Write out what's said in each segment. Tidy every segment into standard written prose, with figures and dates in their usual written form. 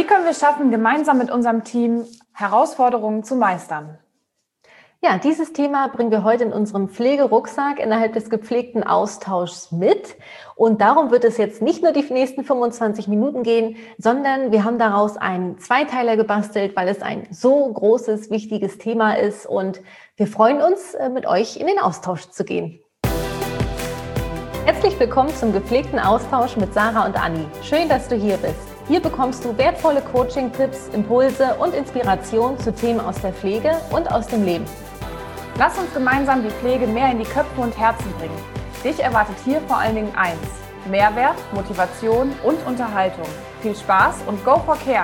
Wie können wir schaffen, gemeinsam mit unserem Team Herausforderungen zu meistern? Ja, dieses Thema bringen wir heute in unserem Pflegerucksack innerhalb des gepflegten Austauschs mit. Und darum wird es jetzt nicht nur die nächsten 25 Minuten gehen, sondern wir haben daraus einen Zweiteiler gebastelt, weil es ein so großes, wichtiges Thema ist. Und wir freuen uns, mit euch in den Austausch zu gehen. Herzlich willkommen zum gepflegten Austausch mit Sarah und Anni. Schön, dass du hier bist. Hier bekommst du wertvolle Coaching-Tipps, Impulse und Inspiration zu Themen aus der Pflege und aus dem Leben. Lass uns gemeinsam die Pflege mehr in die Köpfe und Herzen bringen. Dich erwartet hier vor allen Dingen eins: Mehrwert, Motivation und Unterhaltung. Viel Spaß und go for care!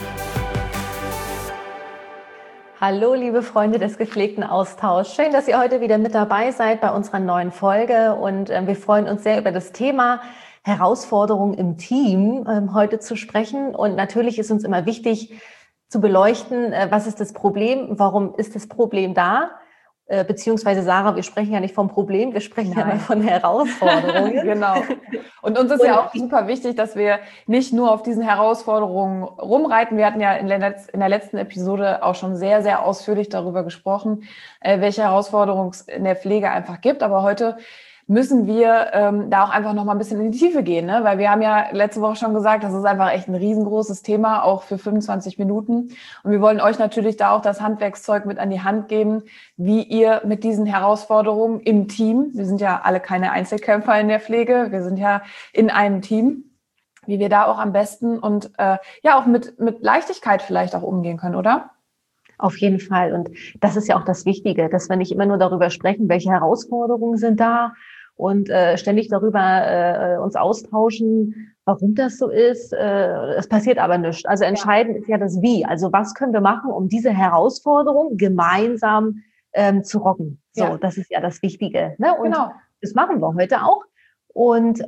Hallo, liebe Freunde des gepflegten Austauschs. Schön, dass ihr heute wieder mit dabei seid bei unserer neuen Folge. Und wir freuen uns sehr über das Thema Herausforderungen im Team heute zu sprechen. Und natürlich ist uns immer wichtig zu beleuchten, was ist das Problem, warum ist das Problem da? Beziehungsweise Sarah, wir sprechen ja nicht vom Problem, wir sprechen ja von Herausforderungen. Genau. Und uns ist ja auch super wichtig, dass wir nicht nur auf diesen Herausforderungen rumreiten. Wir hatten ja in der letzten Episode auch schon sehr, sehr ausführlich darüber gesprochen, welche Herausforderungen es in der Pflege einfach gibt. Aber heute müssen wir da auch einfach noch mal ein bisschen in die Tiefe gehen, ne? Weil wir haben ja letzte Woche schon gesagt, das ist einfach echt ein riesengroßes Thema, auch für 25 Minuten. Und wir wollen euch natürlich da auch das Handwerkszeug mit an die Hand geben, wie ihr mit diesen Herausforderungen im Team, wir sind ja alle keine Einzelkämpfer in der Pflege, wir sind ja in einem Team, wie wir da auch am besten und auch mit Leichtigkeit vielleicht auch umgehen können, oder? Auf jeden Fall. Und das ist ja auch das Wichtige, dass wir nicht immer nur darüber sprechen, welche Herausforderungen sind da, und ständig darüber uns austauschen, warum das so ist. Es passiert aber nichts. Also entscheidend ist ja das Wie. Also was können wir machen, um diese Herausforderung gemeinsam zu rocken? So, das ist ja das Wichtige. Ne? Und das machen wir heute auch. Und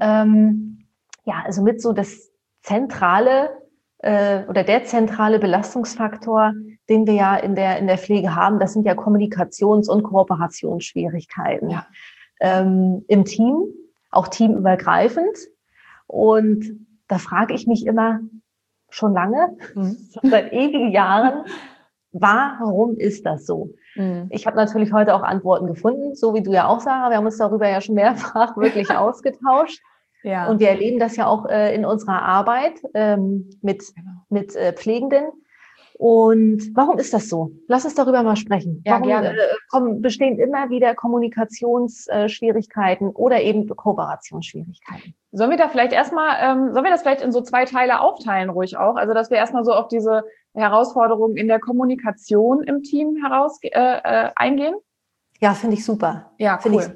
also mit so das zentrale oder der zentrale Belastungsfaktor, den wir ja in der Pflege haben, das sind ja Kommunikations- und Kooperationsschwierigkeiten. Ja. Im Team, auch teamübergreifend. Und da frage ich mich immer schon lange, seit ewigen Jahren, warum ist das so? Ich habe natürlich heute auch Antworten gefunden, so wie du ja auch, Sarah. Wir haben uns darüber ja schon mehrfach wirklich ausgetauscht. Ja. Und wir erleben das ja auch in unserer Arbeit mit Pflegenden. Und warum ist das so? Lass uns darüber mal sprechen. Ja, warum bestehen immer wieder Kommunikationsschwierigkeiten oder eben Kooperationsschwierigkeiten? Sollen wir das vielleicht in so 2 Teile aufteilen, ruhig auch? Also, dass wir erstmal so auf diese Herausforderungen in der Kommunikation im Team eingehen? Ja, finde ich super. Ja, cool.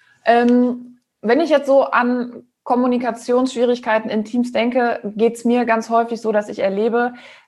Wenn ich jetzt so an Kommunikationsschwierigkeiten in Teams denke, geht's mir ganz häufig so, dass ich erlebe,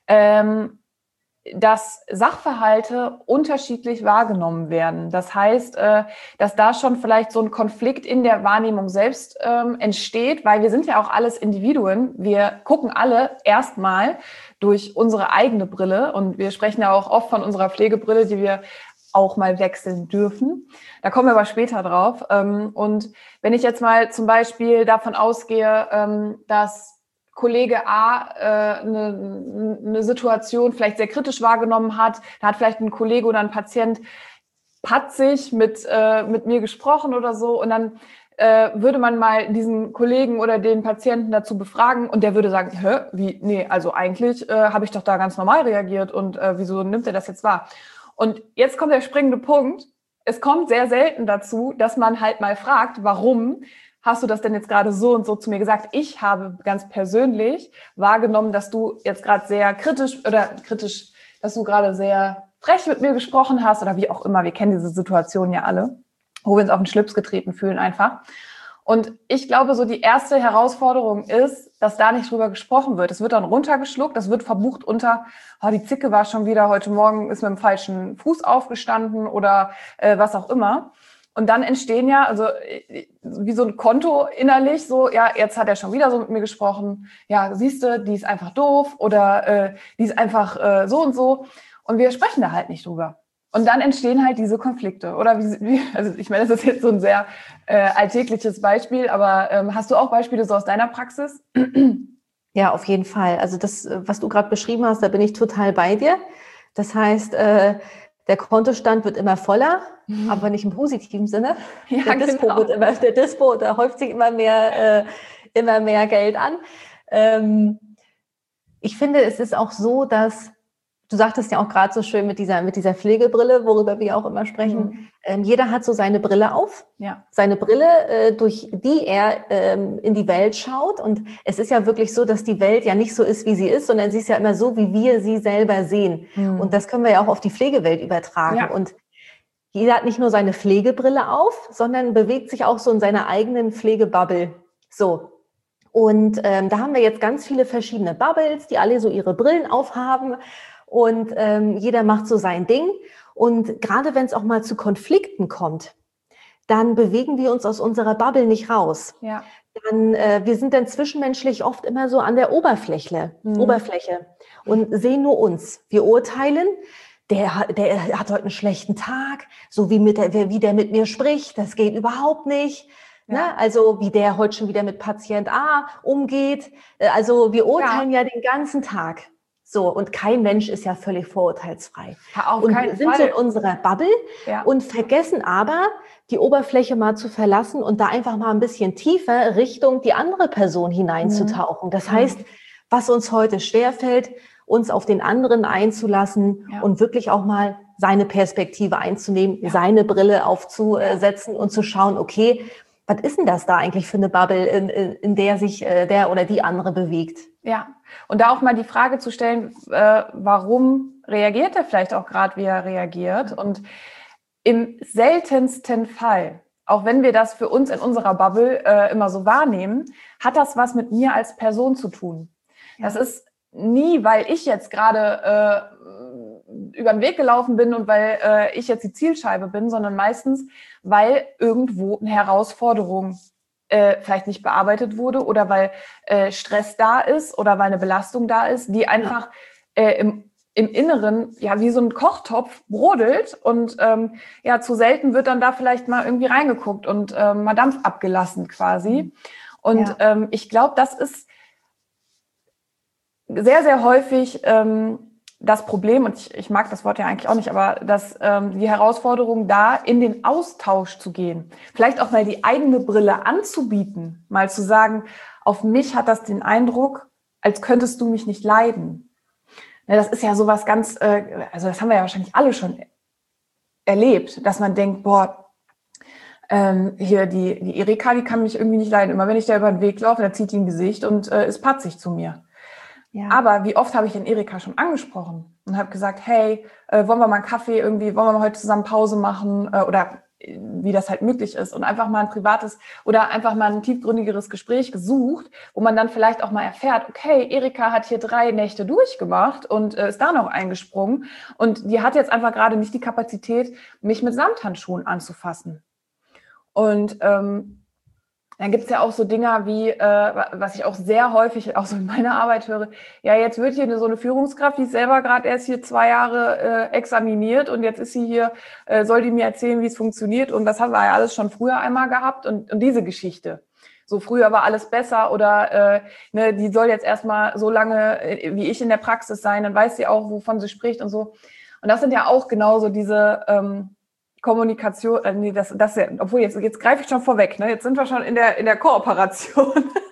dass Sachverhalte unterschiedlich wahrgenommen werden. Das heißt, dass da schon vielleicht so ein Konflikt in der Wahrnehmung selbst entsteht, weil wir sind ja auch alles Individuen. Wir gucken alle erstmal durch unsere eigene Brille und wir sprechen ja auch oft von unserer Pflegebrille, die wir auch mal wechseln dürfen. Da kommen wir aber später drauf. Und wenn ich jetzt mal zum Beispiel davon ausgehe, dass Kollege A eine Situation vielleicht sehr kritisch wahrgenommen hat, da hat vielleicht ein Kollege oder ein Patient patzig mit mir gesprochen oder so, und dann würde man mal diesen Kollegen oder den Patienten dazu befragen und der würde sagen, wie? Nee, also eigentlich habe ich doch da ganz normal reagiert und wieso nimmt er das jetzt wahr? Und jetzt kommt der springende Punkt. Es kommt sehr selten dazu, dass man halt mal fragt, warum hast du das denn jetzt gerade so und so zu mir gesagt? Ich habe ganz persönlich wahrgenommen, dass du jetzt gerade sehr kritisch, dass du gerade sehr frech mit mir gesprochen hast oder wie auch immer. Wir kennen diese Situation ja alle, wo wir uns auf den Schlips getreten fühlen einfach. Und ich glaube, so die erste Herausforderung ist, dass da nicht drüber gesprochen wird. Es wird dann runtergeschluckt, das wird verbucht unter, die Zicke war schon wieder, heute Morgen ist mit dem falschen Fuß aufgestanden oder was auch immer. Und dann entstehen ja, also wie so ein Konto innerlich, so, ja, jetzt hat er schon wieder so mit mir gesprochen, ja, siehst du, die ist einfach doof oder die ist einfach so und so. Und wir sprechen da halt nicht drüber. Und dann entstehen halt diese Konflikte. Oder also ich meine, das ist jetzt so ein sehr alltägliches Beispiel, aber hast du auch Beispiele so aus deiner Praxis? Ja, auf jeden Fall. Also das, was du gerade beschrieben hast, da bin ich total bei dir. Das heißt, der Kontostand wird immer voller, aber nicht im positiven Sinne. Ja, genau. Da häuft sich immer mehr Geld an. Ich finde, es ist auch so, dass du sagtest ja auch gerade so schön mit dieser Pflegebrille, worüber wir auch immer sprechen. Jeder hat so seine Brille auf, seine Brille, durch die er in die Welt schaut. Und es ist ja wirklich so, dass die Welt ja nicht so ist, wie sie ist, sondern sie ist ja immer so, wie wir sie selber sehen. Und das können wir ja auch auf die Pflegewelt übertragen. Ja. Und jeder hat nicht nur seine Pflegebrille auf, sondern bewegt sich auch so in seiner eigenen Pflegebubble. So. Und da haben wir jetzt ganz viele verschiedene Bubbles, die alle so ihre Brillen aufhaben. Und jeder macht so sein Ding. Und gerade wenn es auch mal zu Konflikten kommt, dann bewegen wir uns aus unserer Bubble nicht raus. Ja. Wir sind dann zwischenmenschlich oft immer so an der Oberfläche und sehen nur uns. Wir urteilen, der hat heute einen schlechten Tag, so wie der mit mir spricht, das geht überhaupt nicht. Ja. Ne? Also wie der heute schon wieder mit Patient A umgeht. Also wir urteilen ja den ganzen Tag. So, und kein Mensch ist ja völlig vorurteilsfrei. Und wir sind so in unserer Bubble und vergessen aber, die Oberfläche mal zu verlassen und da einfach mal ein bisschen tiefer Richtung die andere Person hineinzutauchen. Das heißt, was uns heute schwerfällt, uns auf den anderen einzulassen und wirklich auch mal seine Perspektive einzunehmen, seine Brille aufzusetzen und zu schauen, okay, was ist denn das da eigentlich für eine Bubble, in der sich der oder die andere bewegt? Ja, und da auch mal die Frage zu stellen, warum reagiert er vielleicht auch gerade, wie er reagiert? Und im seltensten Fall, auch wenn wir das für uns in unserer Bubble immer so wahrnehmen, hat das was mit mir als Person zu tun. Ja. Das ist nie, weil ich jetzt gerade über den Weg gelaufen bin und weil ich jetzt die Zielscheibe bin, sondern meistens, weil irgendwo eine Herausforderung vielleicht nicht bearbeitet wurde oder weil Stress da ist oder weil eine Belastung da ist, die einfach im Inneren ja wie so ein Kochtopf brodelt und zu selten wird dann da vielleicht mal irgendwie reingeguckt und mal Dampf abgelassen quasi. Und ich glaube, das ist sehr, sehr häufig das Problem, und ich mag das Wort ja eigentlich auch nicht, aber dass die Herausforderung da, in den Austausch zu gehen, vielleicht auch mal die eigene Brille anzubieten, mal zu sagen, auf mich hat das den Eindruck, als könntest du mich nicht leiden. Ne, das ist ja sowas ganz, also das haben wir ja wahrscheinlich alle schon erlebt, dass man denkt, boah, hier die Erika, die kann mich irgendwie nicht leiden. Immer wenn ich da über den Weg laufe, da zieht die ein Gesicht und ist patzig zu mir. Ja. Aber wie oft habe ich den Erika schon angesprochen und habe gesagt, hey, wollen wir mal einen Kaffee irgendwie, wollen wir mal heute zusammen Pause machen oder wie das halt möglich ist und einfach mal ein privates oder einfach mal ein tiefgründigeres Gespräch gesucht, wo man dann vielleicht auch mal erfährt, okay, Erika hat hier 3 Nächte durchgemacht und ist da noch eingesprungen und die hat jetzt einfach gerade nicht die Kapazität, mich mit Samthandschuhen anzufassen. Und dann gibt's ja auch so Dinger wie, was ich auch sehr häufig auch so in meiner Arbeit höre, ja, jetzt wird hier so eine Führungskraft, die ist selber gerade erst hier 2 Jahre examiniert und jetzt ist sie hier, soll die mir erzählen, wie es funktioniert und das haben wir ja alles schon früher einmal gehabt und diese Geschichte. So früher war alles besser oder die soll jetzt erstmal so lange wie ich in der Praxis sein, dann weiß sie auch, wovon sie spricht und so. Und das sind ja auch genauso diese Kommunikation, obwohl jetzt greife ich schon vorweg, ne? Jetzt sind wir schon in der Kooperation.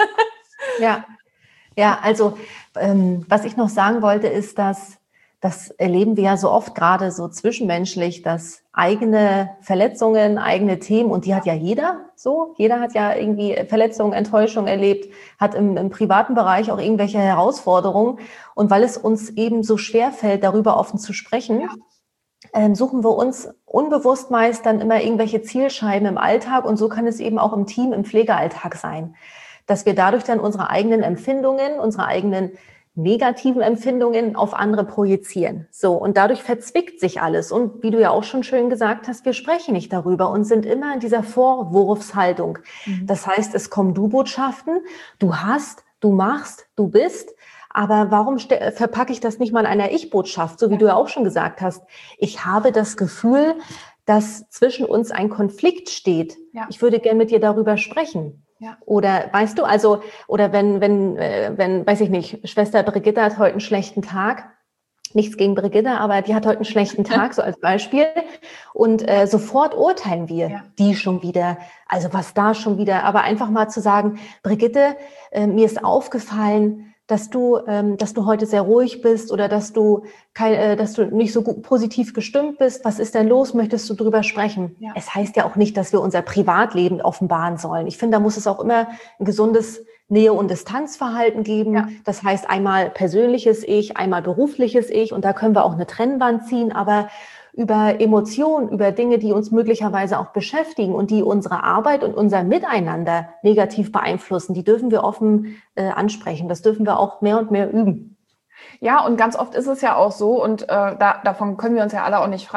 Ja, also was ich noch sagen wollte, ist, dass das erleben wir ja so oft gerade so zwischenmenschlich, dass eigene Verletzungen, eigene Themen, und die hat ja jeder so. Jeder hat ja irgendwie Verletzungen, Enttäuschungen erlebt, hat im privaten Bereich auch irgendwelche Herausforderungen. Und weil es uns eben so schwer fällt, darüber offen zu sprechen, suchen wir uns unbewusst meist dann immer irgendwelche Zielscheiben im Alltag, und so kann es eben auch im Team, im Pflegealltag sein, dass wir dadurch dann unsere eigenen Empfindungen, unsere eigenen negativen Empfindungen auf andere projizieren. So, und dadurch verzwickt sich alles. Und wie du ja auch schon schön gesagt hast, wir sprechen nicht darüber und sind immer in dieser Vorwurfshaltung. Das heißt, es kommen Du-Botschaften, du hast, du machst, du bist. Aber warum verpacke ich das nicht mal in einer Ich-Botschaft, so wie du ja auch schon gesagt hast? Ich habe das Gefühl, dass zwischen uns ein Konflikt steht. Ja. Ich würde gerne mit dir darüber sprechen. Ja. Oder weißt du, also, oder wenn, weiß ich nicht, Schwester Brigitte hat heute einen schlechten Tag. Nichts gegen Brigitte, aber die hat heute einen schlechten Tag, so als Beispiel. Und sofort urteilen wir, die schon wieder, also was da schon wieder. Aber einfach mal zu sagen, Brigitte, mir ist aufgefallen, dass du heute sehr ruhig bist oder dass du nicht so gut positiv gestimmt bist. Was ist denn los? Möchtest du drüber sprechen? Ja. Es heißt ja auch nicht, dass wir unser Privatleben offenbaren sollen. Ich finde, da muss es auch immer ein gesundes Nähe- und Distanzverhalten geben. Ja. Das heißt einmal persönliches Ich, einmal berufliches Ich. Und da können wir auch eine Trennwand ziehen. Aber über Emotionen, über Dinge, die uns möglicherweise auch beschäftigen und die unsere Arbeit und unser Miteinander negativ beeinflussen, die dürfen wir offen ansprechen. Das dürfen wir auch mehr und mehr üben. Ja, und ganz oft ist es ja auch so, und davon können wir uns ja alle auch nicht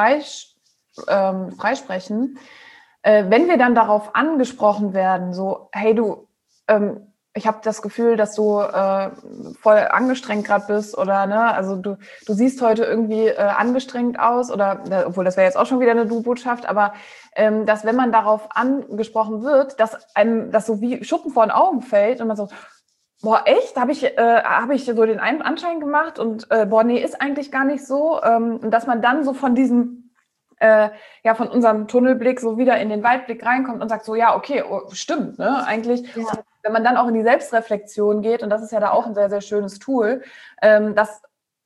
freisprechen, wenn wir dann darauf angesprochen werden, so, hey du, ich habe das Gefühl, dass du voll angestrengt gerade bist oder ne, also du siehst heute irgendwie angestrengt aus oder obwohl das wäre jetzt auch schon wieder eine Du-Botschaft, aber dass wenn man darauf angesprochen wird, dass einem das so wie Schuppen vor den Augen fällt und man so, boah, echt? Hab ich so den Anschein gemacht und boah, nee, ist eigentlich gar nicht so, und dass man dann so von diesem von unserem Tunnelblick so wieder in den Weitblick reinkommt und sagt so, ja, okay, oh, stimmt, ne, eigentlich. Ja. Wenn man dann auch in die Selbstreflexion geht, und das ist ja da auch ein sehr, sehr schönes Tool, dass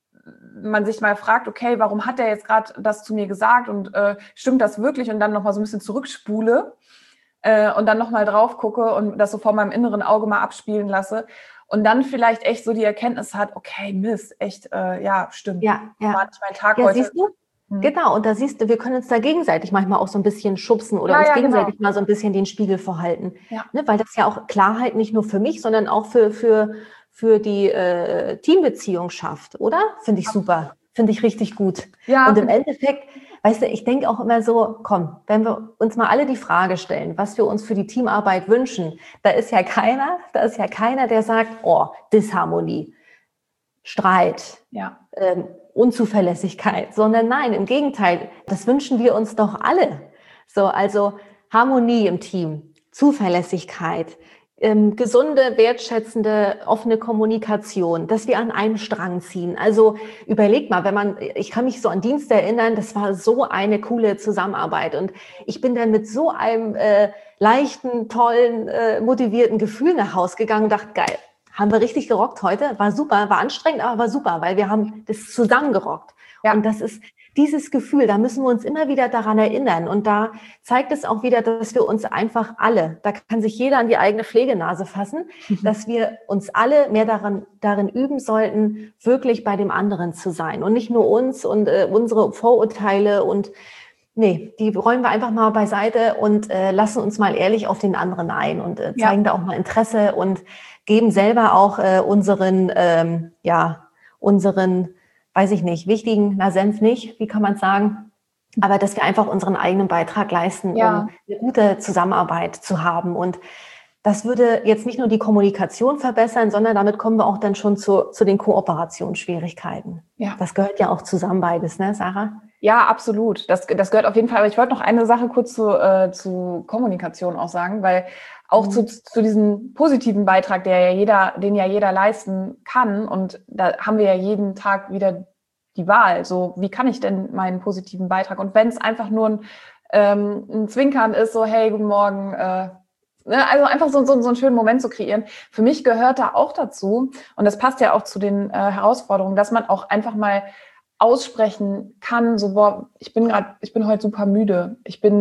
man sich mal fragt, okay, warum hat der jetzt gerade das zu mir gesagt und stimmt das wirklich? Und dann nochmal so ein bisschen zurückspule und dann nochmal drauf gucke und das so vor meinem inneren Auge mal abspielen lasse und dann vielleicht echt so die Erkenntnis hat, okay, Mist, echt, ja, stimmt. Ja. War nicht mein Tag heute. Siehst du? Genau, und da siehst du, wir können uns da gegenseitig manchmal auch so ein bisschen schubsen oder uns gegenseitig mal so ein bisschen den Spiegel vorhalten. Ja. Ne, weil das ja auch Klarheit nicht nur für mich, sondern auch für die Teambeziehung schafft, oder? Finde ich super. Finde ich richtig gut. Ja. Und im Endeffekt, weißt du, ich denke auch immer so, komm, wenn wir uns mal alle die Frage stellen, was wir uns für die Teamarbeit wünschen, da ist ja keiner, der sagt, oh, Disharmonie, Streit, Unzuverlässigkeit, sondern nein, im Gegenteil, das wünschen wir uns doch alle. So, also Harmonie im Team, Zuverlässigkeit, gesunde, wertschätzende, offene Kommunikation, dass wir an einem Strang ziehen. Also überleg mal, ich kann mich so an Dienste erinnern, das war so eine coole Zusammenarbeit und ich bin dann mit so einem leichten, tollen, motivierten Gefühl nach Hause gegangen und dachte, geil, haben wir richtig gerockt heute, war super, war anstrengend, aber war super, weil wir haben das zusammen gerockt. Ja. Und das ist dieses Gefühl, da müssen wir uns immer wieder daran erinnern. Und da zeigt es auch wieder, dass wir uns einfach alle, da kann sich jeder an die eigene Pflegenase fassen, dass wir uns alle mehr darin üben sollten, wirklich bei dem anderen zu sein. Und nicht nur uns und unsere Vorurteile und nee, die räumen wir einfach mal beiseite und lassen uns mal ehrlich auf den anderen ein und zeigen da auch mal Interesse und geben selber auch unseren, weiß ich nicht, wichtigen, Senf nicht, wie kann man sagen, aber dass wir einfach unseren eigenen Beitrag leisten, um eine gute Zusammenarbeit zu haben. Und das würde jetzt nicht nur die Kommunikation verbessern, sondern damit kommen wir auch dann schon zu den Kooperationsschwierigkeiten. Ja. Das gehört ja auch zusammen beides, ne, Sarah? Ja, absolut. Das gehört auf jeden Fall. Aber ich wollte noch eine Sache kurz zu Kommunikation auch sagen, weil auch zu diesem positiven Beitrag, den ja jeder leisten kann. Und da haben wir ja jeden Tag wieder die Wahl. So, wie kann ich denn meinen positiven Beitrag? Und wenn es einfach nur ein Zwinkern ist, so, hey, guten Morgen, also einfach so einen schönen Moment zu kreieren. Für mich gehört da auch dazu, und das passt ja auch zu den Herausforderungen, dass man auch einfach mal aussprechen kann, so, boah, ich bin heute super müde.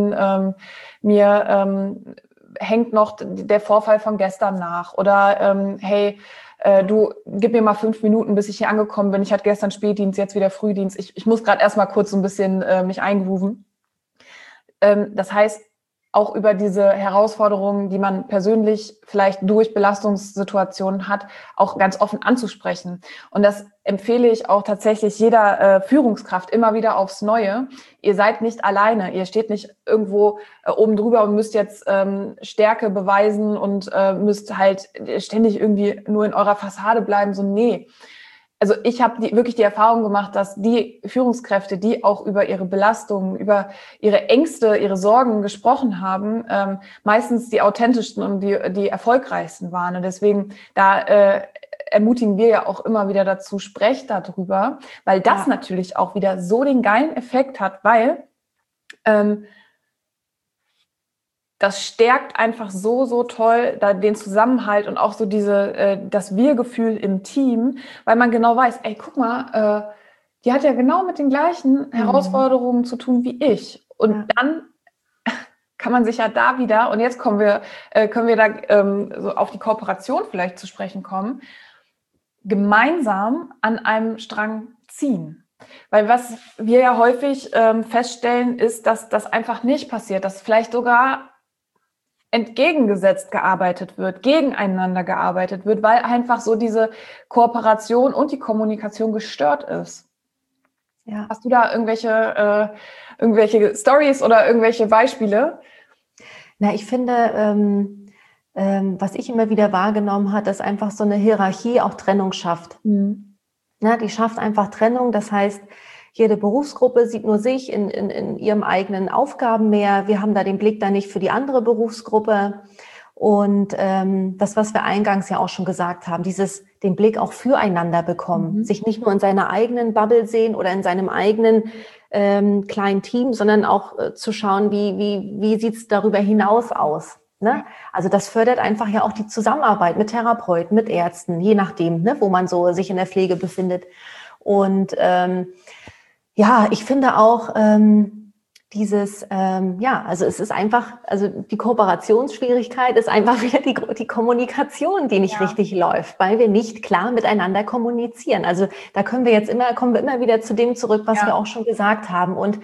Mir hängt noch der Vorfall von gestern nach. Oder hey, du, gib mir mal 5 Minuten, bis ich hier angekommen bin. Ich hatte gestern Spätdienst, jetzt wieder Frühdienst. Ich muss gerade erst mal kurz so ein bisschen mich eingrooven. Das heißt, auch über diese Herausforderungen, die man persönlich vielleicht durch Belastungssituationen hat, auch ganz offen anzusprechen. Und das empfehle ich auch tatsächlich jeder Führungskraft immer wieder aufs Neue. Ihr seid nicht alleine. Ihr steht nicht irgendwo oben drüber und müsst jetzt Stärke beweisen und müsst halt ständig irgendwie nur in eurer Fassade bleiben. So, nee. also ich habe wirklich die Erfahrung gemacht, dass die Führungskräfte, die auch über ihre Belastungen, über ihre Ängste, ihre Sorgen gesprochen haben, meistens die authentischsten und die erfolgreichsten waren. Und deswegen, da ermutigen wir ja auch immer wieder dazu, sprecht darüber, weil das natürlich auch wieder so den geilen Effekt hat, weil das stärkt einfach so toll den Zusammenhalt und auch so das Wir-Gefühl im Team, weil man genau weiß, ey, guck mal, die hat ja genau mit den gleichen Herausforderungen zu tun wie ich. Und dann kann man sich ja da wieder, und jetzt können wir da so auf die Kooperation vielleicht zu sprechen kommen, gemeinsam an einem Strang ziehen. Weil was wir ja häufig feststellen, ist, dass das einfach nicht passiert, dass vielleicht sogar entgegengesetzt gearbeitet wird, gegeneinander gearbeitet wird, weil einfach so diese Kooperation und die Kommunikation gestört ist. Ja. Hast du da irgendwelche Stories oder irgendwelche Beispiele? Na, ich finde, was ich immer wieder wahrgenommen habe, dass einfach so eine Hierarchie auch Trennung schafft. Ja, die schafft einfach Trennung. Das heißt, jede Berufsgruppe sieht nur sich in ihrem eigenen Aufgabenmeer. Wir haben da den Blick dann nicht für die andere Berufsgruppe. Und das, was wir eingangs ja auch schon gesagt haben, den Blick auch füreinander bekommen, sich nicht nur in seiner eigenen Bubble sehen oder in seinem eigenen kleinen Team, sondern auch zu schauen, wie sieht's darüber hinaus aus. Ne? Also das fördert einfach ja auch die Zusammenarbeit mit Therapeuten, mit Ärzten, je nachdem, ne, wo man so sich in der Pflege befindet. Und ich finde auch also es ist einfach, also die Kooperationsschwierigkeit ist einfach wieder die Kommunikation, die nicht richtig läuft, weil wir nicht klar miteinander kommunizieren. Also da kommen wir immer wieder zu dem zurück, was wir auch schon gesagt haben. Und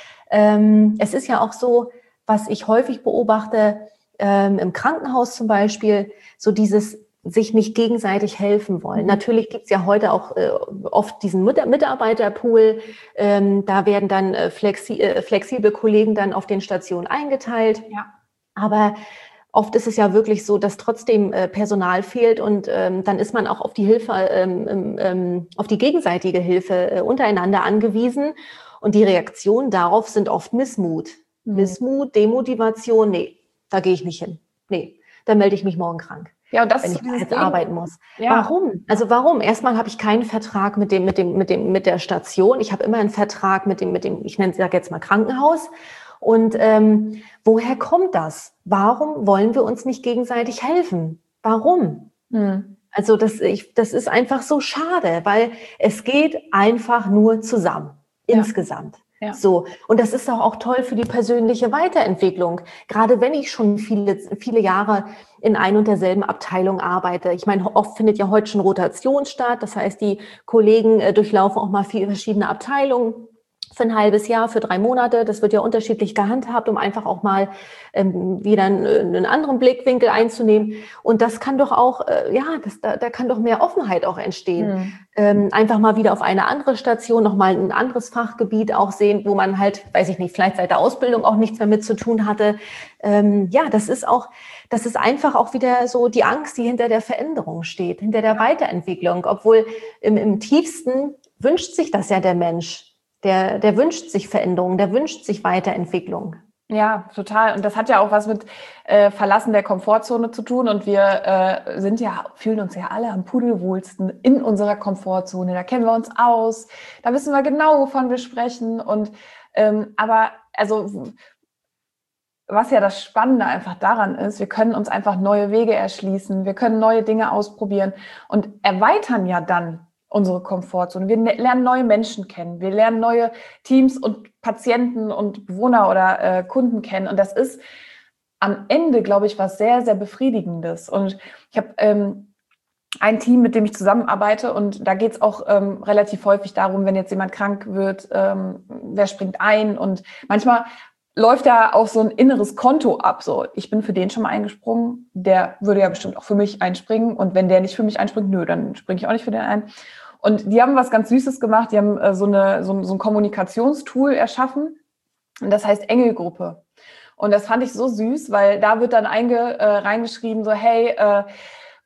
es ist ja auch so, was ich häufig beobachte, im Krankenhaus zum Beispiel, so dieses sich nicht gegenseitig helfen wollen. Natürlich gibt's ja heute auch oft diesen Mitarbeiterpool. Da werden dann flexible Kollegen dann auf den Stationen eingeteilt. Ja. Aber oft ist es ja wirklich so, dass trotzdem Personal fehlt und dann ist man auch auf die Hilfe, auf die gegenseitige Hilfe untereinander angewiesen. Und die Reaktionen darauf sind oft Missmut. Missmut, Demotivation, nee, da gehe ich nicht hin. Nee, da melde ich mich morgen krank. Ja, und das wenn ich jetzt arbeiten muss. Ja. Warum? Also warum? Erstmal habe ich keinen Vertrag mit der Station. Ich habe immer einen Vertrag mit dem, ich sage jetzt mal Krankenhaus. Und woher kommt das? Warum wollen wir uns nicht gegenseitig helfen? Warum? Also das ist einfach so schade, weil es geht einfach nur zusammen, insgesamt. Ja. So. Und das ist auch toll für die persönliche Weiterentwicklung. Gerade wenn ich schon viele Jahre in ein und derselben Abteilung arbeite. Ich meine, oft findet ja heute schon Rotation statt. Das heißt, die Kollegen durchlaufen auch mal viele verschiedene Abteilungen für ein halbes Jahr, für 3 Monate. Das wird ja unterschiedlich gehandhabt, um einfach auch mal wieder einen anderen Blickwinkel einzunehmen. Und das kann doch auch, da kann doch mehr Offenheit auch entstehen. Einfach mal wieder auf eine andere Station, nochmal ein anderes Fachgebiet auch sehen, wo man halt, weiß ich nicht, vielleicht seit der Ausbildung auch nichts mehr mit zu tun hatte. Das ist einfach auch wieder so die Angst, die hinter der Veränderung steht, hinter der Weiterentwicklung. Obwohl im tiefsten wünscht sich das ja der Mensch. Der wünscht sich Veränderung, der wünscht sich Weiterentwicklung. Ja, total. Und das hat ja auch was mit Verlassen der Komfortzone zu tun. Und wir fühlen uns ja alle am pudelwohlsten in unserer Komfortzone. Da kennen wir uns aus. Da wissen wir genau, wovon wir sprechen. Und aber was ja das Spannende einfach daran ist, wir können uns einfach neue Wege erschließen. Wir können neue Dinge ausprobieren und erweitern ja dann unsere Komfortzone. Wir lernen neue Menschen kennen. Wir lernen neue Teams und Patienten und Bewohner oder Kunden kennen. Und das ist am Ende, glaube ich, was sehr, sehr Befriedigendes. Und ich habe ein Team, mit dem ich zusammenarbeite. Und da geht es auch relativ häufig darum, wenn jetzt jemand krank wird, wer springt ein. Und manchmal läuft da auch so ein inneres Konto ab. So, ich bin für den schon mal eingesprungen. Der würde ja bestimmt auch für mich einspringen. Und wenn der nicht für mich einspringt, dann springe ich auch nicht für den ein. Und die haben was ganz Süßes gemacht. Die haben so ein Kommunikationstool erschaffen. Und das heißt Engelgruppe. Und das fand ich so süß, weil da wird dann reingeschrieben, so, hey,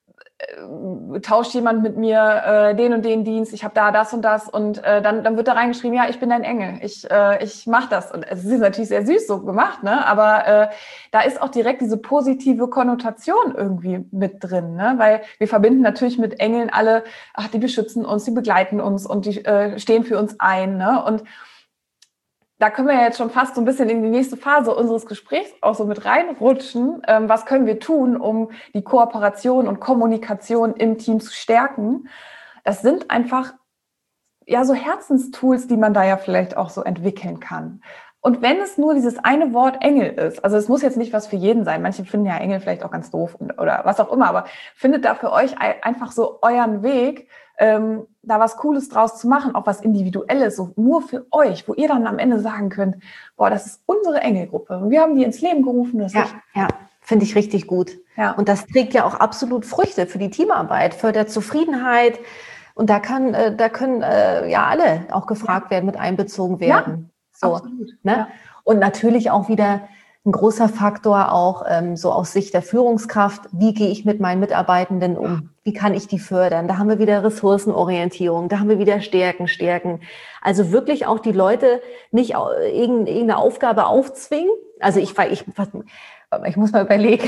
tauscht jemand mit mir den und den Dienst, ich habe da das und das und dann wird da reingeschrieben, ja, ich bin dein Engel, ich mache das. Und es ist natürlich sehr süß so gemacht, ne? Aber da ist auch direkt diese positive Konnotation irgendwie mit drin, ne? Weil wir verbinden natürlich mit Engeln alle, ach, die beschützen uns, die begleiten uns und die stehen für uns ein, ne? Und da können wir jetzt schon fast so ein bisschen in die nächste Phase unseres Gesprächs auch so mit reinrutschen. Was können wir tun, um die Kooperation und Kommunikation im Team zu stärken? Das sind einfach ja so Herzenstools, die man da ja vielleicht auch so entwickeln kann. Und wenn es nur dieses eine Wort Engel ist, also es muss jetzt nicht was für jeden sein, manche finden ja Engel vielleicht auch ganz doof oder was auch immer, aber findet da für euch einfach so euren Weg, da was Cooles draus zu machen, auch was Individuelles, so nur für euch, wo ihr dann am Ende sagen könnt, boah, das ist unsere Engelgruppe. Und wir haben die ins Leben gerufen. Das ja, finde ich richtig gut. Ja. Und das trägt ja auch absolut Früchte für die Teamarbeit, fördert Zufriedenheit. Und da können ja alle auch gefragt werden, mit einbezogen werden. Ja, so, absolut. Ne? Ja. Und natürlich auch wieder ein großer Faktor auch so aus Sicht der Führungskraft, wie gehe ich mit meinen Mitarbeitenden um? Wie kann ich die fördern? Da haben wir wieder Ressourcenorientierung, da haben wir wieder Stärken. Also wirklich auch die Leute nicht irgendeine Aufgabe aufzwingen. Also ich muss mal überlegen,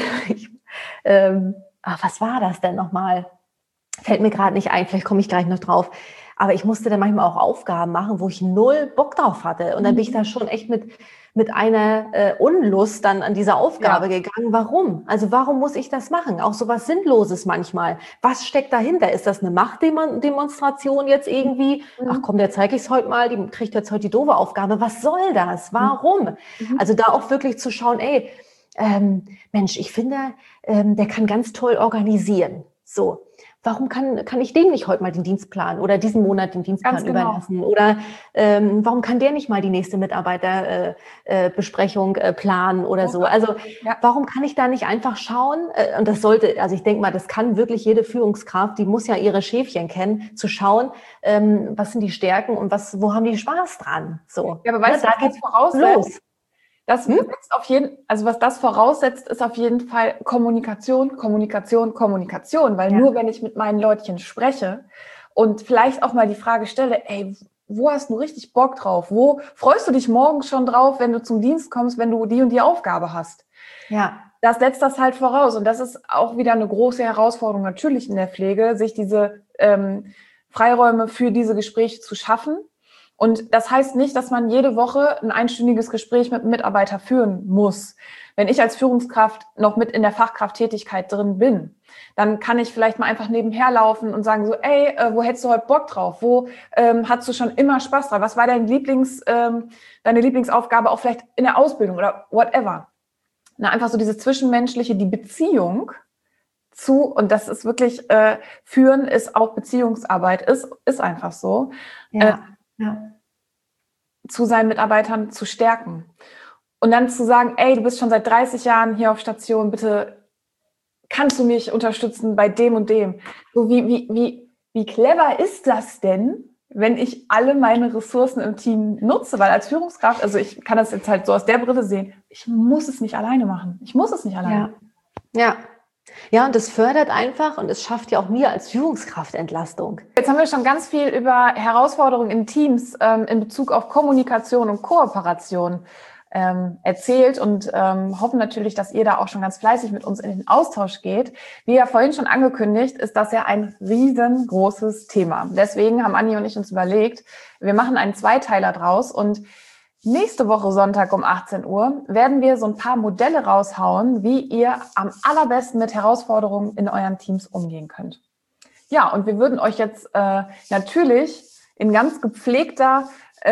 was war das denn nochmal? Fällt mir gerade nicht ein, vielleicht komme ich gleich noch drauf. Aber ich musste dann manchmal auch Aufgaben machen, wo ich null Bock drauf hatte. Und dann bin ich da schon echt mit einer Unlust dann an diese Aufgabe gegangen. Warum? Also warum muss ich das machen? Auch so was Sinnloses manchmal. Was steckt dahinter? Ist das eine Machtdemonstration jetzt irgendwie? Ach komm, der zeige ich es heute mal, die kriegt jetzt heute die doofe Aufgabe. Was soll das? Warum? Also da auch wirklich zu schauen, Mensch, ich finde, der kann ganz toll organisieren. So. Warum kann ich dem nicht heute mal den Dienstplan oder diesen Monat den Dienstplan überlassen? Oder warum kann der nicht mal die nächste Mitarbeiterbesprechung planen oder so? Also warum kann ich da nicht einfach schauen? Und das sollte, also ich denke mal, das kann wirklich jede Führungskraft, die muss ja ihre Schäfchen kennen, zu schauen, was sind die Stärken und wo haben die Spaß dran? So. Ja, aber weißt du, da geht's los. Das setzt was das voraussetzt, ist auf jeden Fall Kommunikation, weil nur wenn ich mit meinen Leutchen spreche und vielleicht auch mal die Frage stelle, ey, wo hast du richtig Bock drauf? Wo freust du dich morgens schon drauf, wenn du zum Dienst kommst, wenn du die und die Aufgabe hast? Ja. Das setzt das halt voraus und das ist auch wieder eine große Herausforderung natürlich in der Pflege, sich diese Freiräume für diese Gespräche zu schaffen. Und das heißt nicht, dass man jede Woche ein einstündiges Gespräch mit einem Mitarbeiter führen muss. Wenn ich als Führungskraft noch mit in der Fachkrafttätigkeit drin bin, dann kann ich vielleicht mal einfach nebenher laufen und sagen so, ey, wo hättest du heute Bock drauf? Wo hast du schon immer Spaß drauf? Was war deine Lieblingsaufgabe auch vielleicht in der Ausbildung oder whatever? Na, einfach so diese zwischenmenschliche, die Beziehung und das ist wirklich, Führen ist auch Beziehungsarbeit, ist einfach so. Ja. Zu seinen Mitarbeitern zu stärken. Und dann zu sagen, ey, du bist schon seit 30 Jahren hier auf Station, bitte kannst du mich unterstützen bei dem und dem? So wie clever ist das denn, wenn ich alle meine Ressourcen im Team nutze? Weil als Führungskraft, also ich kann das jetzt halt so aus der Brille sehen, ich muss es nicht alleine machen. Ich muss es nicht alleine. Ja, und das fördert einfach und es schafft ja auch mir als Führungskraft Entlastung. Jetzt haben wir schon ganz viel über Herausforderungen in Teams in Bezug auf Kommunikation und Kooperation erzählt und hoffen natürlich, dass ihr da auch schon ganz fleißig mit uns in den Austausch geht. Wie ja vorhin schon angekündigt, ist das ja ein riesengroßes Thema. Deswegen haben Anni und ich uns überlegt, wir machen einen Zweiteiler draus und nächste Woche Sonntag um 18 Uhr werden wir so ein paar Modelle raushauen, wie ihr am allerbesten mit Herausforderungen in euren Teams umgehen könnt. Ja, und wir würden euch jetzt natürlich in ganz gepflegter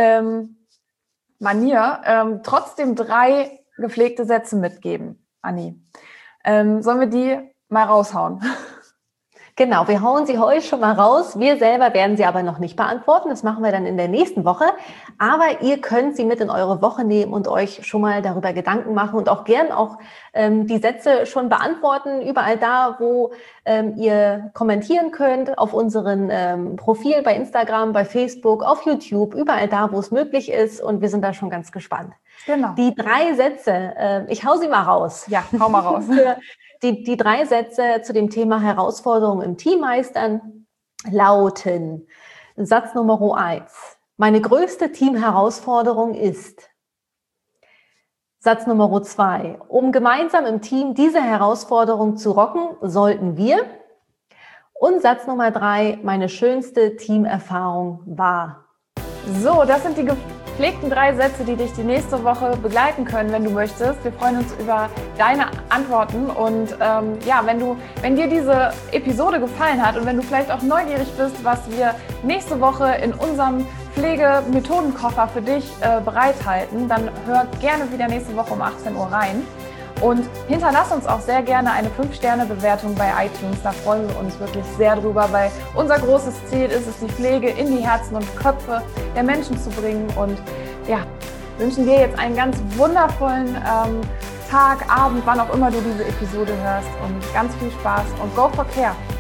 Manier trotzdem 3 gepflegte Sätze mitgeben. Anni, sollen wir die mal raushauen? Genau, wir hauen sie heute schon mal raus. Wir selber werden sie aber noch nicht beantworten. Das machen wir dann in der nächsten Woche. Aber ihr könnt sie mit in eure Woche nehmen und euch schon mal darüber Gedanken machen und auch gern die Sätze schon beantworten. Überall da, wo ihr kommentieren könnt, auf unseren Profil bei Instagram, bei Facebook, auf YouTube, überall da, wo es möglich ist. Und wir sind da schon ganz gespannt. Genau. Die 3 Sätze, ich hau sie mal raus. Ja, hau mal raus. Die 3 Sätze zu dem Thema Herausforderungen im Team meistern lauten: Satz Nummer 1. Meine größte Teamherausforderung ist. Satz Nummer 2. Um gemeinsam im Team diese Herausforderung zu rocken, sollten wir. Und Satz Nummer 3. Meine schönste Teamerfahrung war. So, das sind die gepflegten 3 Sätze, die dich die nächste Woche begleiten können, wenn du möchtest. Wir freuen uns über deine Antworten und wenn dir diese Episode gefallen hat und wenn du vielleicht auch neugierig bist, was wir nächste Woche in unserem Pflegemethodenkoffer für dich bereithalten, dann hör gerne wieder nächste Woche um 18 Uhr rein. Und hinterlass uns auch sehr gerne eine 5-Sterne-Bewertung bei iTunes. Da freuen wir uns wirklich sehr drüber, weil unser großes Ziel ist es, die Pflege in die Herzen und Köpfe der Menschen zu bringen. Und ja, wünschen dir jetzt einen ganz wundervollen Tag, Abend, wann auch immer du diese Episode hörst. Und ganz viel Spaß und go for care!